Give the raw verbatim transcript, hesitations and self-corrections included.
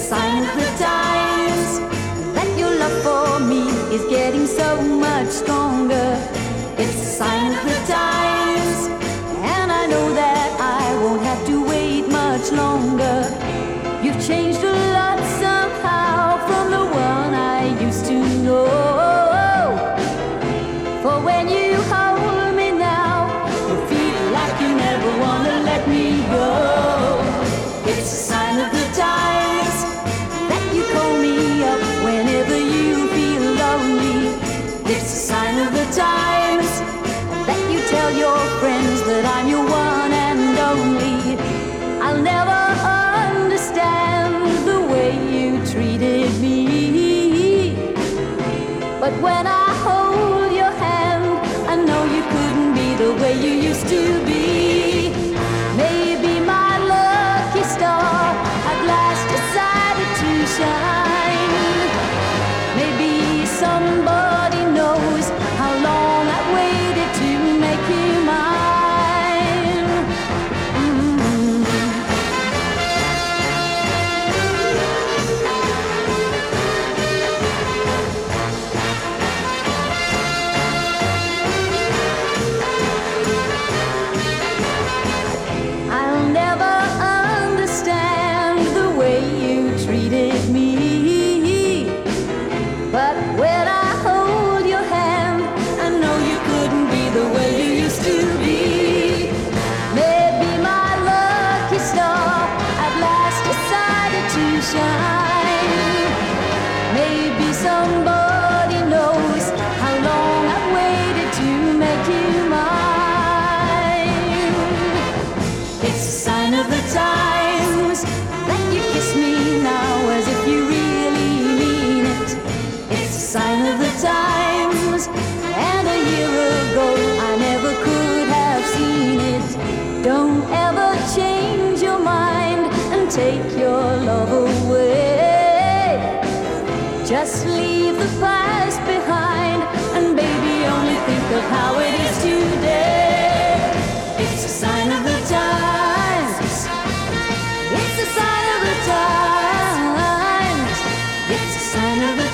sign of the times that your love for me is getting so much stronger. It's a sign of the times, and I know that I won't have to wait much longer. You've changed a lot somehow from the one I used to know. For when you hold me now, you feel like you never want to let me go. It's a sign of the times that you call me up whenever you feel lonely. It's a sign of the times that you tell your friends that I'm your one and only. I'll never understand the way you treated me, but when I hold your hand, I know you couldn't be the way you used to be. Maybe my lucky star at last decided to shine. Maybe somebody knows how long I've waited to make you mine. Mm-hmm. I'll never understand the way you treated me, but when I hold your hand, I know you couldn't be the way you used to be. Maybe my lucky star at last decided to shine. Maybe somebody knows how long I've waited to make you mine. It's a sign of the times that you kiss me now as if you really mean it. It's a sign of the times, and a year ago I never could have seen it. Don't ever change your mind and take your love away. Just leave the past behind, and baby, only think of how it is today. It's a sign of the times. It's a sign of the times. It's a sign of the